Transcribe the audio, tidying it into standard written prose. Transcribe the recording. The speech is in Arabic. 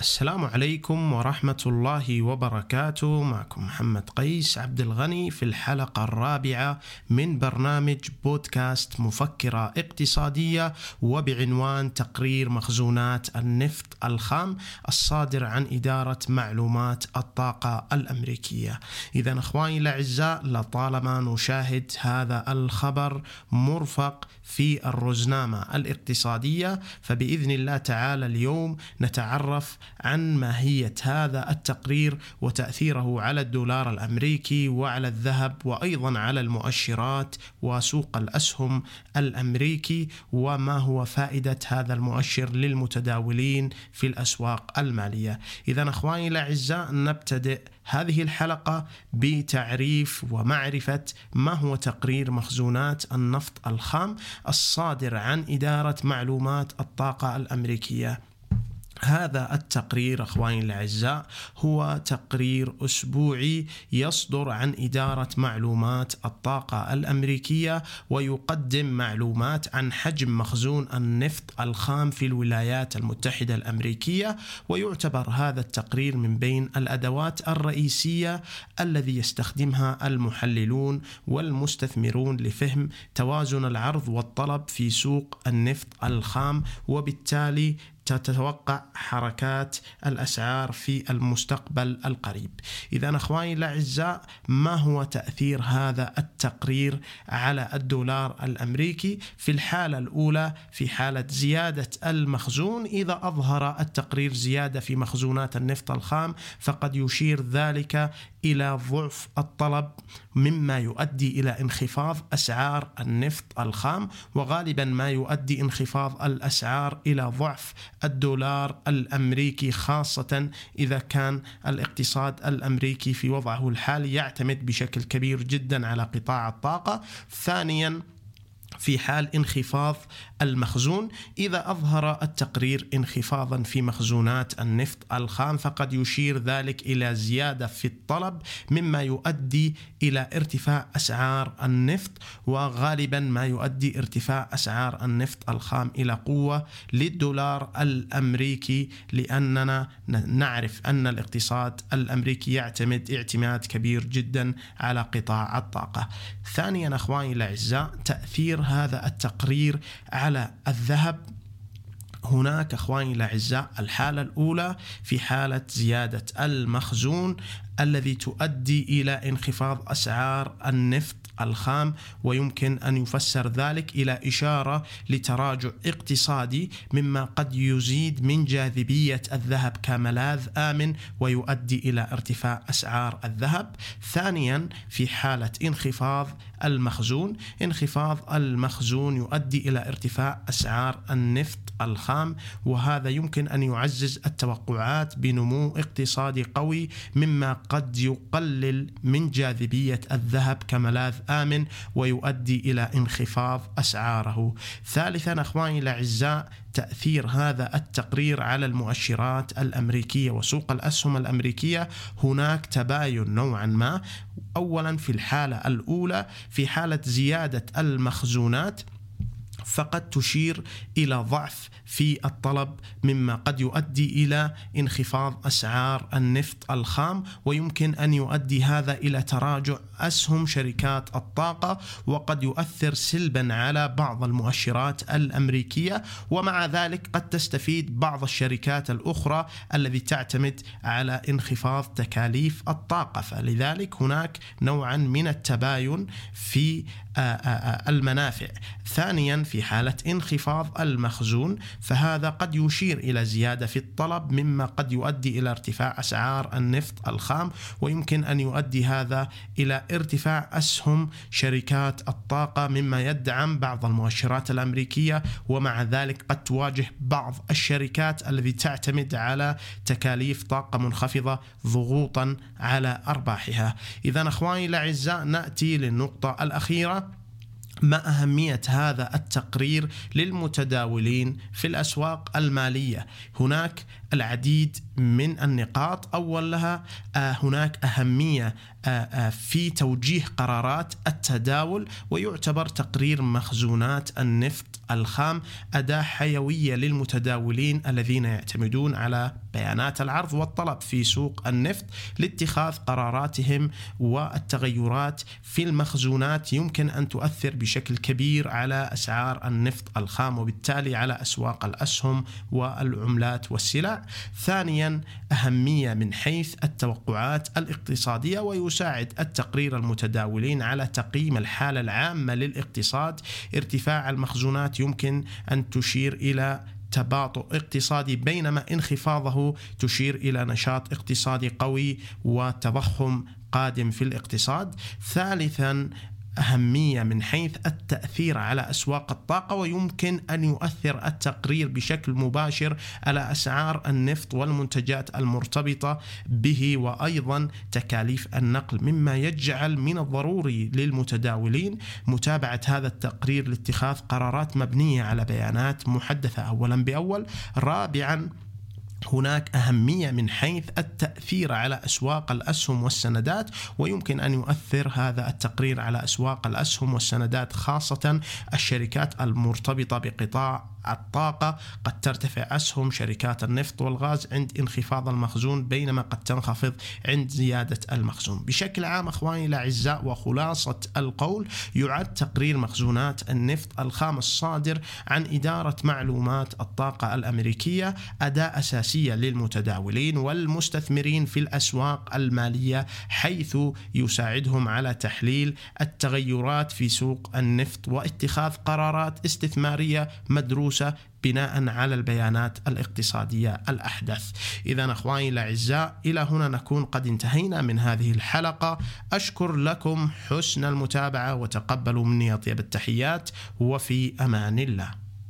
السلام عليكم ورحمة الله وبركاته. معكم محمد قيس عبد الغني في الحلقة الرابعة من برنامج بودكاست مفكرة اقتصادية، وبعنوان تقرير مخزونات النفط الخام الصادر عن إدارة معلومات الطاقة الأمريكية. إذن أخواني الأعزاء، لطالما نشاهد هذا الخبر مرفق في الرزنامة الاقتصادية، فبإذن الله تعالى اليوم نتعرف عن ماهية هذا التقرير وتأثيره على الدولار الأمريكي وعلى الذهب وأيضا على المؤشرات وسوق الأسهم الأمريكي، وما هو فائدة هذا المؤشر للمتداولين في الأسواق المالية. إذن أخواني الأعزاء، نبتدئ هذه الحلقة بتعريف ومعرفة ما هو تقرير مخزونات النفط الخام الصادر عن إدارة معلومات الطاقة الأمريكية. هذا التقرير أخواني الأعزاء هو تقرير أسبوعي يصدر عن إدارة معلومات الطاقة الأمريكية، ويقدم معلومات عن حجم مخزون النفط الخام في الولايات المتحدة الأمريكية. ويعتبر هذا التقرير من بين الأدوات الرئيسية الذي يستخدمها المحللون والمستثمرون لفهم توازن العرض والطلب في سوق النفط الخام، وبالتالي تتوقع حركات الأسعار في المستقبل القريب. إذن أخواني الأعزاء، ما هو تأثير هذا التقرير على الدولار الأمريكي؟ في الحالة الأولى، في حالة زيادة المخزون، إذا أظهر التقرير زيادة في مخزونات النفط الخام فقد يشير ذلك إلى ضعف الطلب، مما يؤدي إلى انخفاض أسعار النفط الخام، وغالبا ما يؤدي انخفاض الأسعار إلى ضعف الدولار الأمريكي، خاصة إذا كان الاقتصاد الأمريكي في وضعه الحالي يعتمد بشكل كبير جدا على قطاع الطاقة. ثانيا، في حال انخفاض المخزون، إذا أظهر التقرير انخفاضا في مخزونات النفط الخام فقد يشير ذلك إلى زيادة في الطلب، مما يؤدي إلى ارتفاع أسعار النفط، وغالبا ما يؤدي ارتفاع أسعار النفط الخام إلى قوة للدولار الأمريكي، لأننا نعرف أن الاقتصاد الأمريكي يعتمد اعتماد كبير جدا على قطاع الطاقة. ثانيا أخواني الأعزاء، تأثير هذا التقرير على الذهب. هناك أخواني الأعزاء الحالة الأولى في حالة زيادة المخزون الذي تؤدي إلى انخفاض أسعار النفط الخام، ويمكن أن يفسر ذلك إلى إشارة لتراجع اقتصادي، مما قد يزيد من جاذبية الذهب كملاذ آمن ويؤدي إلى ارتفاع أسعار الذهب. ثانيا، في حالة انخفاض المخزون يؤدي إلى ارتفاع أسعار النفط الخام، وهذا يمكن أن يعزز التوقعات بنمو اقتصادي قوي، مما قد يقلل من جاذبية الذهب كملاذ آمن ويؤدي إلى انخفاض أسعاره. ثالثا أخواني الأعزاء، تأثير هذا التقرير على المؤشرات الأمريكية وسوق الأسهم الأمريكية. هناك تباين نوعا ما. أولا، في الحالة الأولى في حالة زيادة المخزونات فقد تشير إلى ضعف في الطلب، مما قد يؤدي إلى انخفاض أسعار النفط الخام، ويمكن أن يؤدي هذا إلى تراجع أسهم شركات الطاقة، وقد يؤثر سلبا على بعض المؤشرات الأمريكية. ومع ذلك قد تستفيد بعض الشركات الأخرى التي تعتمد على انخفاض تكاليف الطاقة، فلذلك هناك نوعا من التباين في المنافع. ثانيا، في حالة انخفاض المخزون فهذا قد يشير إلى زيادة في الطلب، مما قد يؤدي إلى ارتفاع أسعار النفط الخام، ويمكن أن يؤدي هذا إلى ارتفاع أسهم شركات الطاقة، مما يدعم بعض المؤشرات الأمريكية. ومع ذلك قد تواجه بعض الشركات التي تعتمد على تكاليف طاقة منخفضة ضغوطا على أرباحها. إذن أخواني الأعزاء، نأتي للنقطة الأخيرة: ما أهمية هذا التقرير للمتداولين في الأسواق المالية؟ هناك العديد من النقاط. أولها هناك أهمية في توجيه قرارات التداول، ويعتبر تقرير مخزونات النفط الخام أداة حيوية للمتداولين الذين يعتمدون على بيانات العرض والطلب في سوق النفط لاتخاذ قراراتهم، والتغيرات في المخزونات يمكن أن تؤثر بشكل كبير على أسعار النفط الخام وبالتالي على أسواق الأسهم والعملات والسلع. ثانيا، أهمية من حيث التوقعات الاقتصادية، ويساعد التقرير المتداولين على تقييم الحالة العامة للاقتصاد. ارتفاع المخزونات يمكن أن تشير إلى تباطؤ اقتصادي، بينما انخفاضه تشير إلى نشاط اقتصادي قوي وتضخم قادم في الاقتصاد. ثالثا، أهمية من حيث التأثير على أسواق الطاقة، ويمكن أن يؤثر التقرير بشكل مباشر على أسعار النفط والمنتجات المرتبطة به، وأيضا تكاليف النقل، مما يجعل من الضروري للمتداولين متابعة هذا التقرير لاتخاذ قرارات مبنية على بيانات محدثة أولا بأول. رابعا، هناك أهمية من حيث التأثير على أسواق الأسهم والسندات، ويمكن أن يؤثر هذا التقرير على أسواق الأسهم والسندات، خاصة الشركات المرتبطة بقطاع الطاقة. قد ترتفع أسهم شركات النفط والغاز عند انخفاض المخزون، بينما قد تنخفض عند زيادة المخزون. بشكل عام أخواني الأعزاء، وخلاصة القول، يعد تقرير مخزونات النفط الخام الصادر عن إدارة معلومات الطاقة الأمريكية أداة أساسية للمتداولين والمستثمرين في الأسواق المالية، حيث يساعدهم على تحليل التغيرات في سوق النفط واتخاذ قرارات استثمارية مدروسة بناء على البيانات الاقتصادية الأحدث. إذن أخواني الأعزاء، إلى هنا نكون قد انتهينا من هذه الحلقة. أشكر لكم حسن المتابعة، وتقبلوا مني أطيب التحيات، وفي أمان الله.